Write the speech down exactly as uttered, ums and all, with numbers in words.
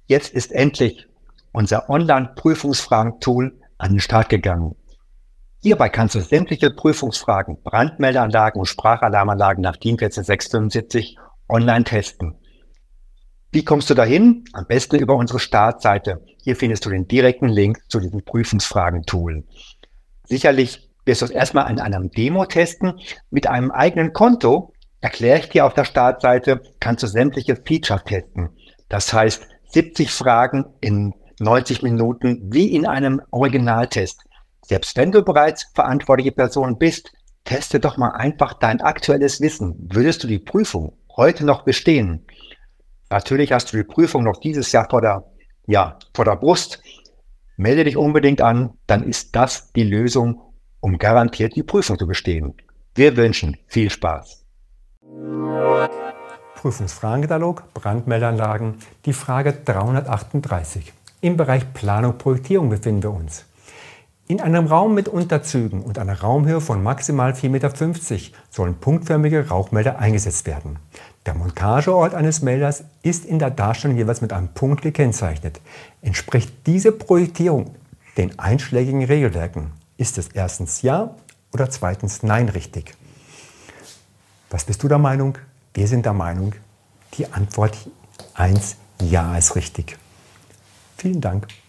Jetzt ist endlich unser Online-Prüfungsfragen-Tool an den Start gegangen. Hierbei kannst du sämtliche Prüfungsfragen, Brandmeldeanlagen und Sprachalarmanlagen nach DIN eins vier sechs fünf online testen. Wie kommst du dahin? Am besten über unsere Startseite. Hier findest du den direkten Link zu diesem Prüfungsfragen-Tool. Sicherlich wirst du es erstmal in einem Demo testen. Mit einem eigenen Konto, erkläre ich dir auf der Startseite, kannst du sämtliche Features testen. Das heißt, siebzig Fragen in neunzig Minuten wie in einem Originaltest. Selbst wenn du bereits verantwortliche Person bist, teste doch mal einfach dein aktuelles Wissen. Würdest du die Prüfung heute noch bestehen? Natürlich hast du die Prüfung noch dieses Jahr vor der, ja, vor der Brust. Melde dich unbedingt an, dann ist das die Lösung, um garantiert die Prüfung zu bestehen. Wir wünschen viel Spaß. Prüfungsfragenkatalog, Brandmeldeanlagen, die Frage dreihundertachtunddreißig. Im Bereich Planung und Projektierung befinden wir uns. In einem Raum mit Unterzügen und einer Raumhöhe von maximal vier Komma fünfzig Meter sollen punktförmige Rauchmelder eingesetzt werden. Der Montageort eines Melders ist in der Darstellung jeweils mit einem Punkt gekennzeichnet. Entspricht diese Projektierung den einschlägigen Regelwerken? Ist es erstens Ja oder zweitens Nein richtig? Was bist du der Meinung? Wir sind der Meinung, die Antwort eins Ja ist richtig. Vielen Dank.